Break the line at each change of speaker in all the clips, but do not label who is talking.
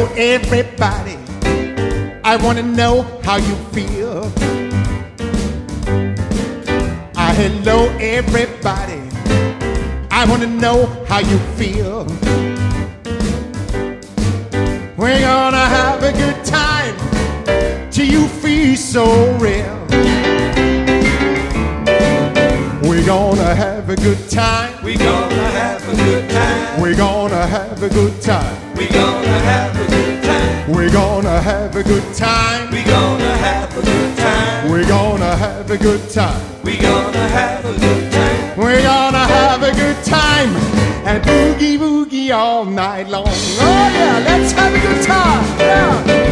hello everybody. I wanna know how you feel. Hello everybody. I wanna know how you feel. We're gonna have a good time till you feel so real. We're gonna have a good time.
We're gonna have a good time.
We're gonna have a good time.
We're gonna have a good time.
We're gonna have a good time.
We're gonna have a good time.
We're gonna have a good time.
We're gonna have a good time.
We're gonna have a good time and boogie woogie all night long. Oh yeah, let's have a good time. Yeah.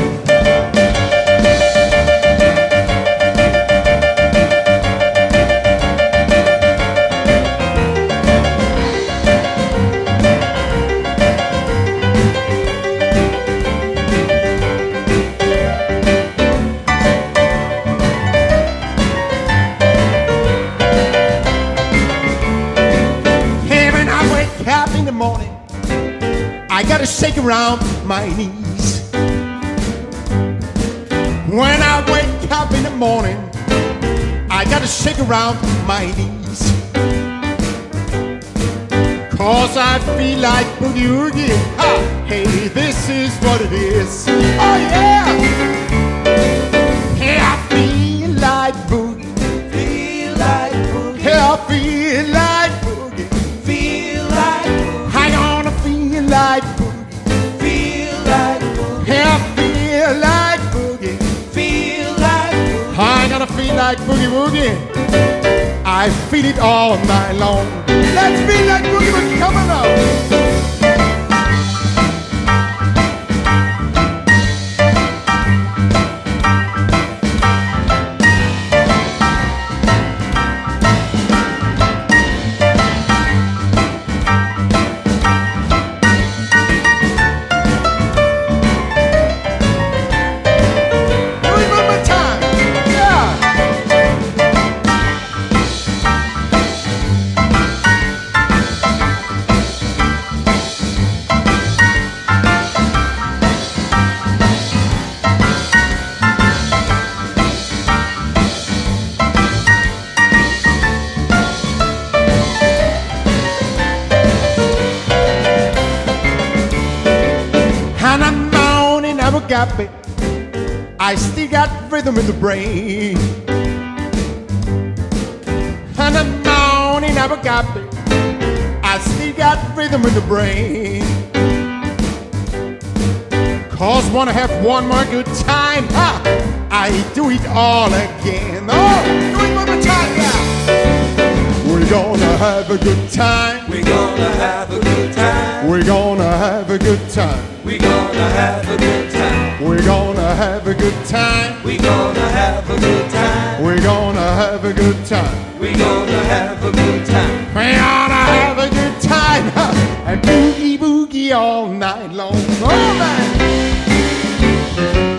In the morning, I gotta shake around my knees. When I wake up in the morning, I gotta shake around my knees. 'Cause I feel like boogie woogie. Ha! Hey, this is what it is. Oh yeah! Hey, I feel like boogie.
Feel like boogie.
Hey, I feel like boogie.
Feel like boogie.
I gonna feel like boogie.
Feel like boogie.
Hey, I feel like boogie.
Feel like boogie.
I gotta feel like boogie woogie. I feel it all night long. Let's feel like boogie woogie. Come on now. And I'm moaning, I got me. I still got rhythm in the brain. And I'm moaning, I got me. I still got rhythm in the brain. 'Cause wanna have one more good time, ha! I do it all again. Oh, do it one more time, yeah. We're gonna have a good time.
We're gonna have a good time.
We're gonna have a good time.
We're gonna have a good time.
We're gonna have a good time.
We're gonna have a good time.
We're gonna have a good time.
We're gonna have a good time.
We're gonna have a good time and boogie boogie all night long. Oh man!